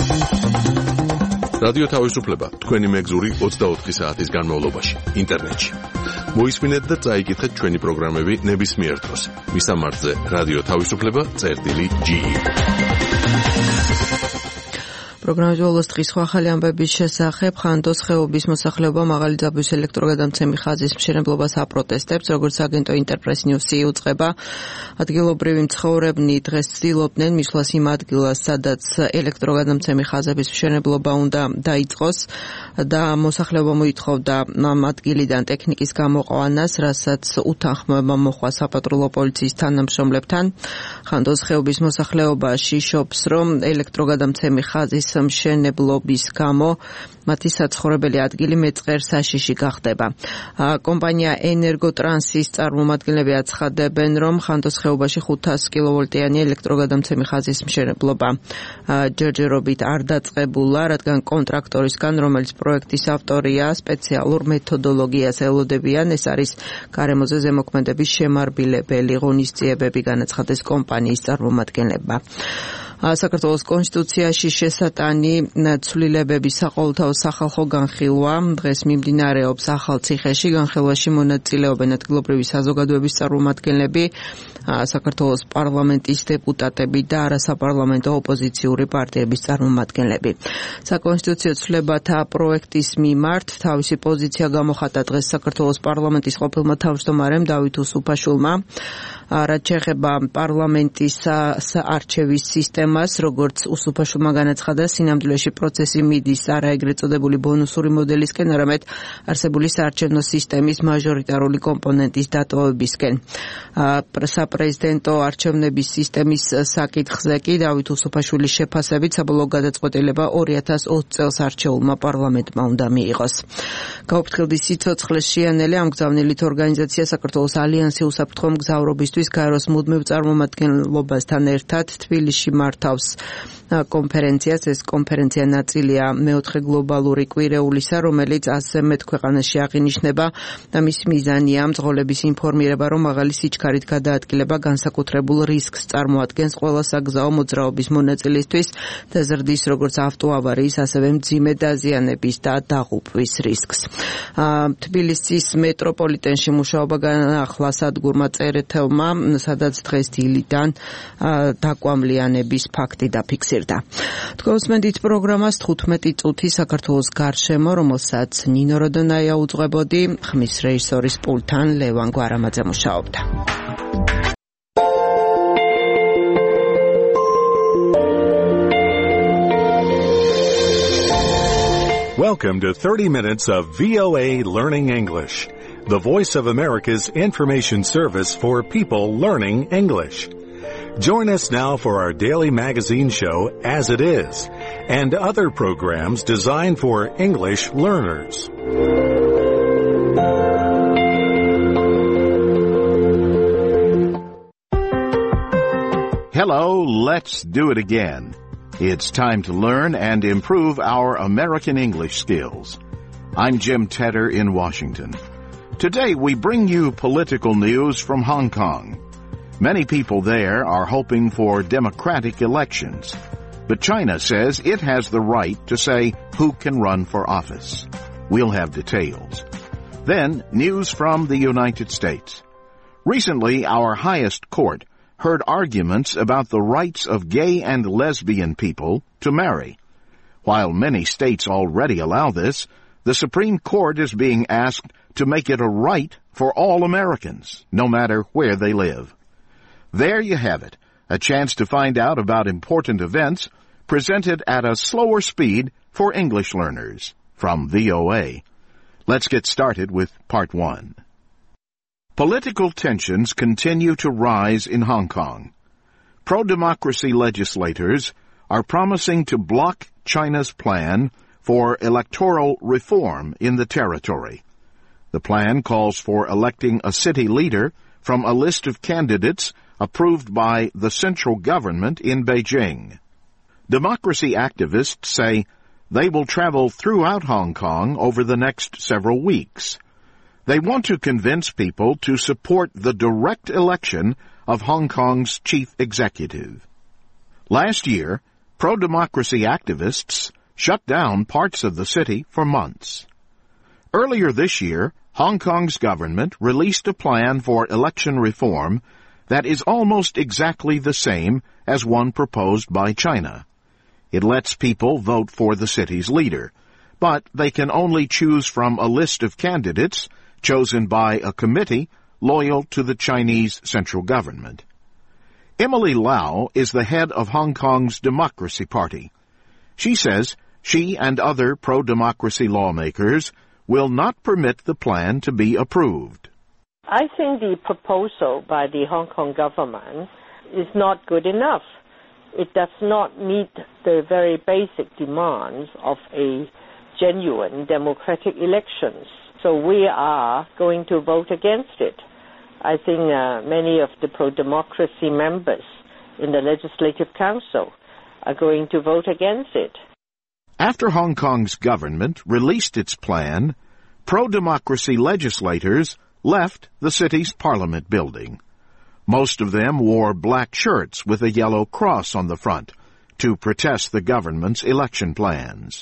Speaker 1: რადიო თავისუფლება თქვენი მეგზური 24 საათის განმავლობაში ინტერნეტში. მოისმინეთ და წაიკითხეთ ჩვენი პროგრამები ნებისმიერ დროს. მისამართზე რადიო თავისუფლება.ge.
Speaker 10: პროგრამის ბოლოს დღის ახალი ამბების შესახებ ხანდოს ხეობის მოსახლეობა მაღალი ძაბვის ელექტროგადამცემი ხაზის მშენებლობას აპროტესტებს, როგორც აგენტო ინტერპრეს ნიუსი უწყება. ადგილობრივი მცხოვრებნი დღეს ცდილობდნენ მისვლას იმ ადგილას, სადაც ელექტროგადამცემი ხაზების მშენებლობა უნდა დაიწყოს და მოსახლეობა მოითხოვდა ამ ადგილიდან ტექნიკის გამოყვანას, რასაც უთანხმოება მოხდა საპატრულო პოლიციის თანამშრომლებთან. ხანდოს ხეობის მოსახლეობა შიშობს, რომ ელექტროგადამცემი ხაზის მშენებლობის გამო მათი საცხოვრებელი ადგილი მეწყერ საშიში გახდება. კომპანია ენერგოტრანსის წარმომადგენლები აცხადებენ, რომ ხანდოს ხეობაში 500 კილოვოლტიანი ელექტროგადამცემი ხაზის მშენებლობა ჯერჯერობით არ დაწყებულა, რადგან კონტრაქტორისგან, რომელიც პროექტის ავტორია, სპეციალურ მეთოდოლოგიას ელოდებიან. ეს არის გარემოზე ზემოქმედების შემარბილებელი ღონისძიებები, განაცხადეს კომპანიის წარმომადგენლებმა. საქართველოს კონსტიტუციაში შესატანი ცვლილებების საყოველთაო სახალხო განხილვა დღეს მიმდინარეობს ახალციხეში. განხილვაში მონაწილეობენ ადგილობრივი საზოგადოების წარმომადგენლები, საქართველოს პარლამენტის დეპუტატები და არასაპარლამენტო ოპოზიციური პარტიების წარმომადგენლები. საკონსტიტუციო ცვლილებათა პროექტის მიმართ თავისი პოზიცია გამოხატა დღეს საქართველოს პარლამენტის ყოფილმა თავმჯდომარემ დავით უსუფაშვილმა. რაც შეეხება პარლამენტის არჩევის სისტემას, როგორც უსუფაშვილმა განაცხადა, სინამდვილეში პროცესი მიდის არა ეგრეთ წოდებული ბონუსური მოდელისკენ, არამედ არსებული საარჩევნო სისტემის მაჟორიტარული კომპონენტის დატოვებისკენ. საპრეზიდენტო არჩევნების სისტემის საკითხზე კი დავით უსუფაშვილის შეფასებით საბოლოო გადაწყვეტილება 2020 წელს არჩეულმა პარლამენტმა უნდა მიიღოს. გაუფრთხილების სიცოცხლეს შეანელე ამ გზავნილით ორგანიზაცია საქართველოს ალიანსი უსაფრთხო მგზავრობისთვის გაეროს მუდმივ წარმომადგენლობასთან ერთად თბილისში მართავს კონფერენციას. ეს კონფერენცია ნაწილია მეოთხე გლობალური კვირეულისა, რომელიც 100-ზე მეტ ქვეყანაში აღინიშნება და მის მიზანია მძღოლების ინფორმირება, რომ მაღალი სიჩქარით გადაადგილება განსაკუთრებულ რისკს წარმოადგენს ყველა საგზაო მოძრაობის მონაწილისთვის და ზრდის როგორც ავტოავარიის, ასევე მძიმე დაზიანების და დაღუპვის რისკს. თბილისის მეტროპოლიტენში მუშაობა განაახლა სადგურმა წერეთელმა, სადაც დღეს დილიდან დაკვამლიანების ფაქტი დაფიქსირდა. თქვენსმენდით პროგრამას 15 წუთი საქართველოს გარშემო, რომელსაც ნინო როდონაია უძღვებოდი, ხმის რეჟისორის პულტთან ლევან გვარამაძე მუშაობდა.
Speaker 18: Welcome to 30 minutes of VOA Learning English, the Voice of America's information service for people learning English. Join us now for our daily magazine show, As It Is, and other programs designed for English learners.
Speaker 19: Hello, let's do it again. It's time to learn and improve our American English skills. I'm Jim Tedder in Washington. Today we bring you political news from Hong Kong. Many people there are hoping for democratic elections, but China says it has the right to say who can run for office. We'll have details. Then, news from the United States. Recently, our highest court heard arguments about the rights of gay and lesbian people to marry. While many states already allow this, the Supreme Court is being asked to make it a right for all Americans, no matter where they live. There you have it, a chance to find out about important events presented at a slower speed for English learners from VOA. Let's get started with Part 1. Political tensions continue to rise in Hong Kong. Pro-democracy legislators are promising to block China's plan for electoral reform in the territory. The plan calls for electing a city leader from a list of candidates approved by the central government in Beijing. Democracy activists say they will travel throughout Hong Kong over the next several weeks. They want to convince people to support the direct election of Hong Kong's chief executive. Last year, pro-democracy activists shut down parts of the city for months. Earlier this year, Hong Kong's government released a plan for election reform that is almost exactly the same as one proposed by China. It lets people vote for the city's leader, but they can only choose from a list of candidates chosen by a committee loyal to the Chinese central government. Emily Lau is the head of Hong Kong's Democracy Party. She says she and other pro-democracy lawmakers will not permit the plan to be approved.
Speaker 20: I think the proposal by the Hong Kong government is not good enough. It does not meet the very basic demands of a genuine democratic elections. So we are going to vote against it. I think many of the pro-democracy members in the Legislative Council are going to vote against it.
Speaker 19: After Hong Kong's government released its plan, pro-democracy legislators left the city's parliament building. Most of them wore black shirts with a yellow cross on the front to protest the government's election plans.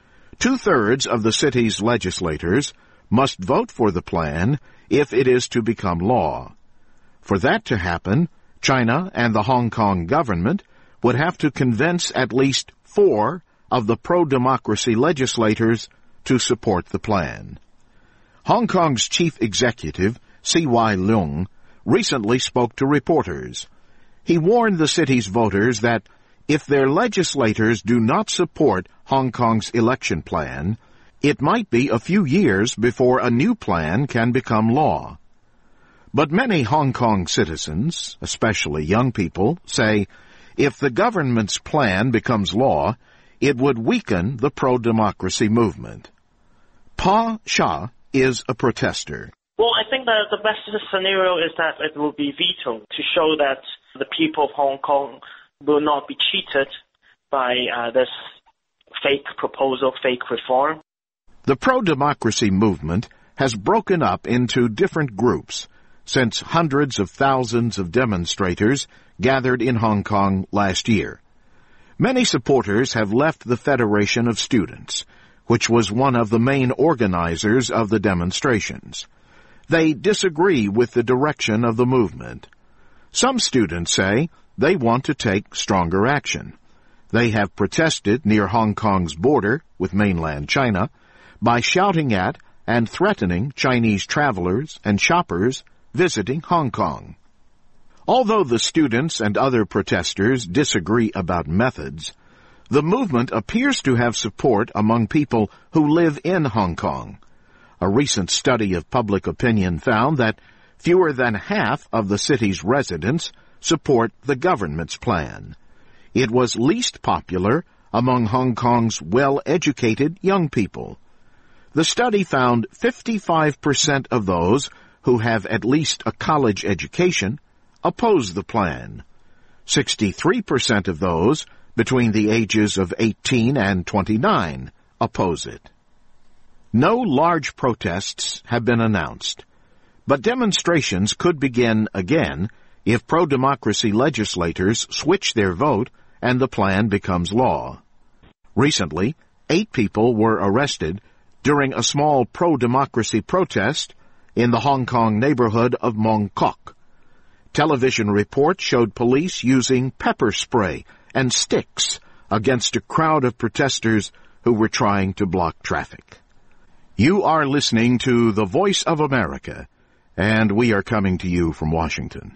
Speaker 19: 2/3 of the city's legislators must vote for the plan if it is to become law. For that to happen, China and the Hong Kong government would have to convince at least 4 of the pro-democracy legislators to support the plan. Hong Kong's chief executive, C.Y. Leung, recently spoke to reporters. He warned the city's voters that if their legislators do not support Hong Kong's election plan, it might be a few years before a new plan can become law. But many Hong Kong citizens, especially young people, say if the government's plan becomes law, it would weaken the pro-democracy movement. Pa Sha is a protester.
Speaker 21: Well, I think that the best scenario is that it will be vetoed to show that the people of Hong Kong will not be cheated by this fake proposal, fake reform.
Speaker 19: The pro-democracy movement has broken up into different groups since hundreds of thousands of demonstrators gathered in Hong Kong last year. Many supporters have left the Federation of Students, which was one of the main organizers of the demonstrations. They disagree with the direction of the movement. Some students say they want to take stronger action. They have protested near Hong Kong's border with mainland China by shouting at and threatening Chinese travelers and shoppers visiting Hong Kong. Although the students and other protesters disagree about methods, the movement appears to have support among people who live in Hong Kong. A recent study of public opinion found that fewer than half of the city's residents support the government's plan. It was least popular among Hong Kong's well-educated young people. The study found 55% of those who have at least a college education oppose the plan. 63% of those between the ages of 18 and 29 oppose it. No large protests have been announced, but demonstrations could begin again if pro-democracy legislators switch their vote and the plan becomes law. Recently, 8 people were arrested during a small pro-democracy protest in the Hong Kong neighborhood of Mong Kok. Television reports showed police using pepper spray and sticks against a crowd of protesters who were trying to block traffic. You are listening to The Voice of America, and we are coming to you from Washington.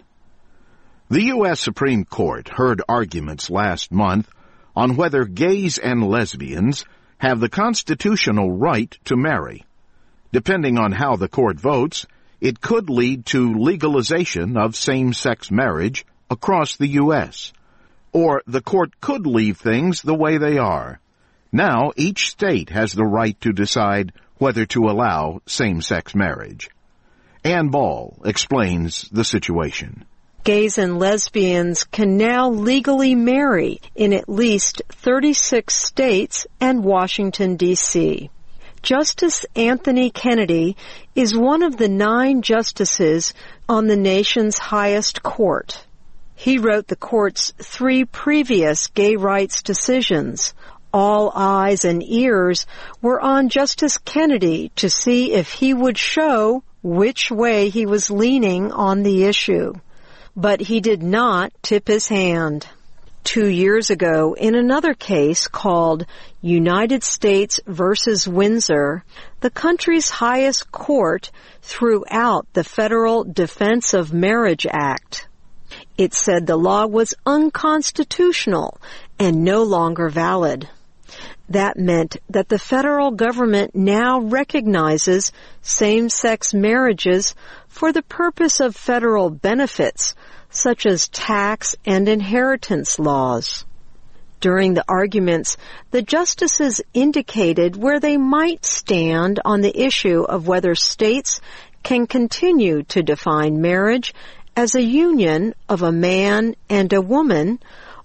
Speaker 19: The U.S. Supreme Court heard arguments last month on whether gays and lesbians have the constitutional right to marry. Depending on how the court votes, it could lead to legalization of same-sex marriage across the U.S. Or the court could leave things the way they are. Now each state has the right to decide whether to allow same-sex marriage. Ann Ball explains the situation.
Speaker 4: Gays and lesbians can now legally marry in at least 36 states and Washington, D.C. Justice Anthony Kennedy is one of the 9 justices on the nation's highest court. He wrote the court's 3 previous gay rights decisions. All eyes and ears were on Justice Kennedy to see if he would show which way he was leaning on the issue. But he did not tip his hand. 2 years ago, in another case called United States versus Windsor, the country's highest court threw out the Federal Defense of Marriage Act. It said the law was unconstitutional and no longer valid. That meant that the federal government now recognizes same-sex marriages for the purpose of federal benefits, such as tax and inheritance laws. During the arguments, the justices indicated where they might stand on the issue of whether states can continue to define marriage as a union of a man and a woman,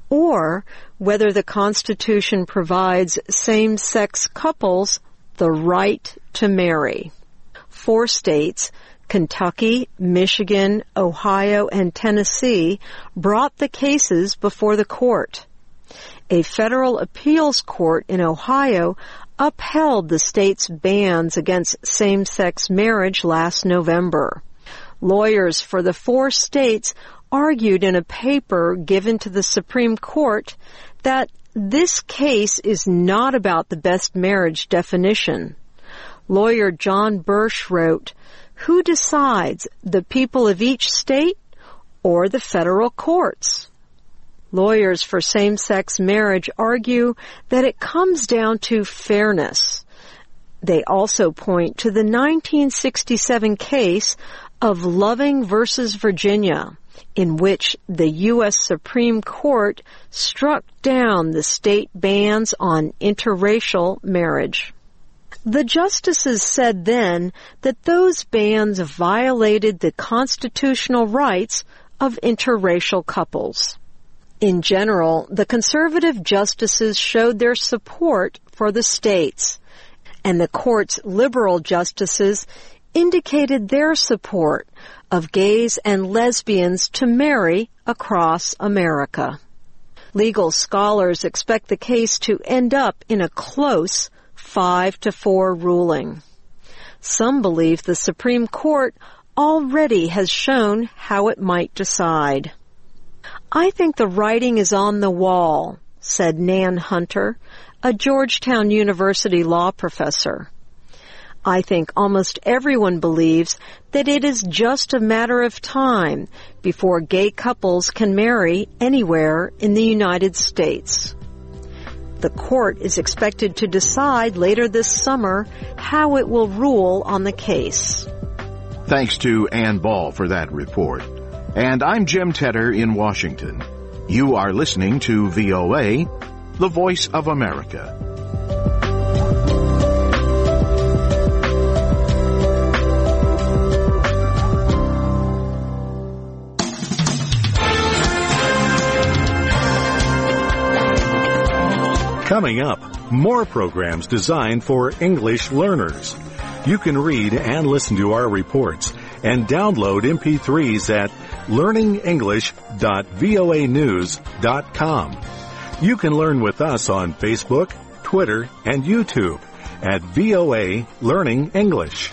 Speaker 4: or whether the Constitution provides same-sex couples the right to marry. 4 states, Kentucky, Michigan, Ohio, and Tennessee, brought the cases before the court. A federal appeals court in Ohio upheld the state's bans against same-sex marriage last November. Lawyers for the 4 states argued in a paper given to the Supreme Court that this case is not about the best marriage definition. Lawyer John Birch wrote, "Who decides, the people of each state or the federal courts?" Lawyers for same-sex marriage argue that it comes down to fairness. They also point to the 1967 case of Loving versus Virginia, in which the U.S. Supreme Court struck down the state bans on interracial marriage. The justices said then that those bans violated the constitutional rights of interracial couples. In general, the conservative justices showed their support for the states, and the court's liberal justices indicated their support of gays and lesbians to marry across America. Legal scholars expect the case to end up in a close 5-4 ruling. Some believe the Supreme Court already has shown how it might decide. "I think the writing is on the wall," said Nan Hunter, a Georgetown University law professor. "I think almost everyone believes that it is just a matter of time before gay couples can marry anywhere in the United States." The court is expected to decide later this summer how it will rule on the case.
Speaker 19: Thanks to Ann Ball for that report. And I'm Jim Tedder in Washington. You are listening to VOA, the voice of America.
Speaker 18: Coming up, more programs designed for English learners. You can read and listen to our reports and download MP3s at learningenglish.voanews.com. You can learn with us on Facebook, Twitter, and YouTube at VOA Learning English.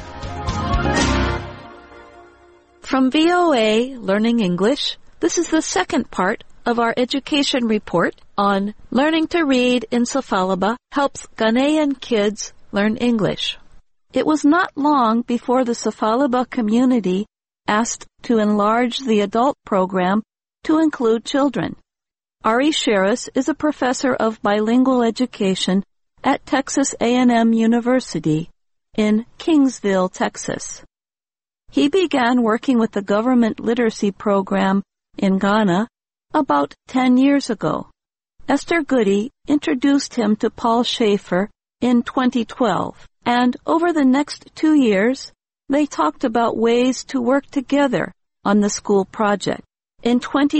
Speaker 2: From VOA Learning English, this is the second part of our education report on learning to read in Safalaba helps Ghanaian kids learn English. It was not long before the Safalaba community asked to enlarge the adult program to include children. Ari Sheris is a professor of bilingual education at Texas A&M University in Kingsville, Texas. He began working with the government literacy program in Ghana about 10 years ago. Esther Goody introduced him to Paul Schaefer in 2012, and over the next 2 years, they talked about ways to work together on the school project. In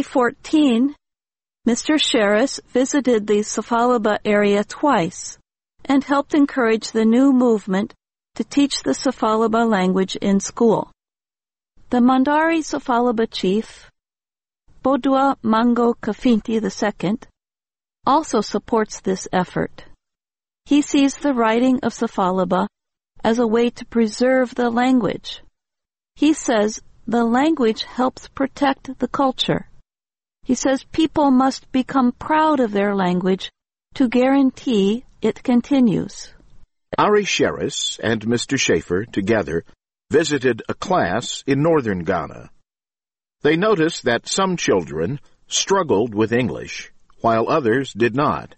Speaker 2: 2014, Mr. Sheris visited the Safalaba area twice and helped encourage the new movement to teach the Safalaba language in school. The Mandari Safalaba chief, Bodua Mango Kafinti II, also supports this effort. He sees the writing of Safalaba as a way to preserve the language. He says the language helps protect the culture. He says people must become proud of their language to guarantee it continues.
Speaker 19: Ari Sheris and Mr. Schaefer together visited a class in northern Ghana. They noticed that some children struggled with English, while others did not.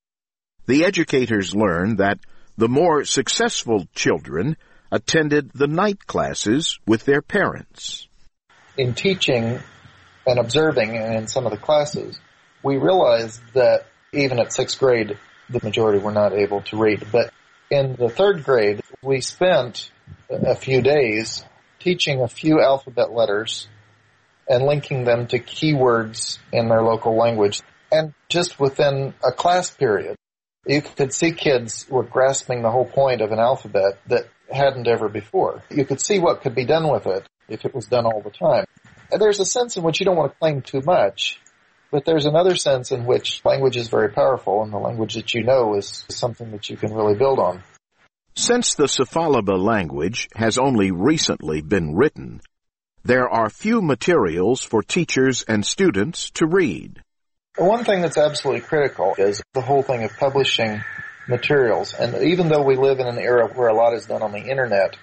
Speaker 19: The educators learned that the more successful children attended the night classes with their parents.
Speaker 22: In teaching and observing in some of the classes, we realized that even at 6th grade, the majority were not able to read. But in the 3rd grade, we spent a few days teaching a few alphabet letters and linking them to keywords in their local language. And just within a class period, you could see kids were grasping the whole point of an alphabet that hadn't ever before. You could see what could be done with it if it was done all the time. And there's a sense in which you don't want to claim too much, but there's another sense in which language is very powerful, and the language that you know is something that you can really build on.
Speaker 19: Since the Safalaba language has only recently been written, there are few materials for teachers and students to read.
Speaker 22: One thing that's absolutely critical is the whole thing of publishing materials. And even though we live in an era where a lot is done on the internet,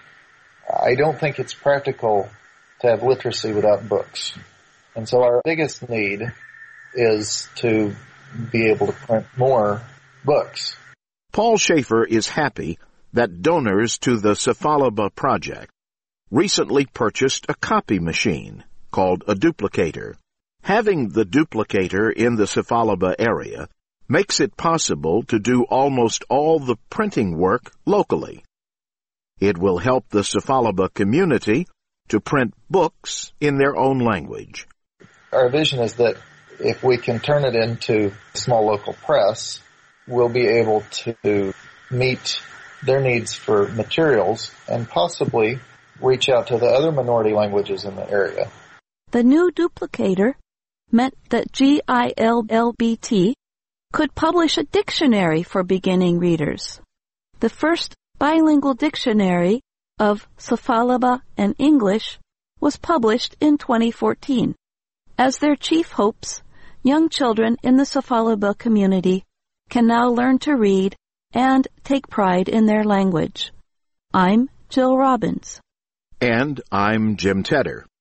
Speaker 22: I don't think it's practical to have literacy without books. And so our biggest need is to be able to print more books.
Speaker 19: Paul Schaefer is happy that donors to the Safalaba project recently purchased a copy machine called a duplicator. Having the duplicator in the Safalaba area makes it possible to do almost all the printing work locally. It will help the Safalaba community to print books in their own language.
Speaker 22: Our vision is that if we can turn it into a small local press, we'll be able to meet their needs for materials and possibly reach out to the other minority languages in the area.
Speaker 2: The new duplicator meant that GILLBT could publish a dictionary for beginning readers. The first bilingual dictionary of Safalaba and English was published in 2014. As their chief hopes, young children in the Safalaba community can now learn to read and take pride in their language. I'm Jill Robbins.
Speaker 19: And I'm Jim Tedder.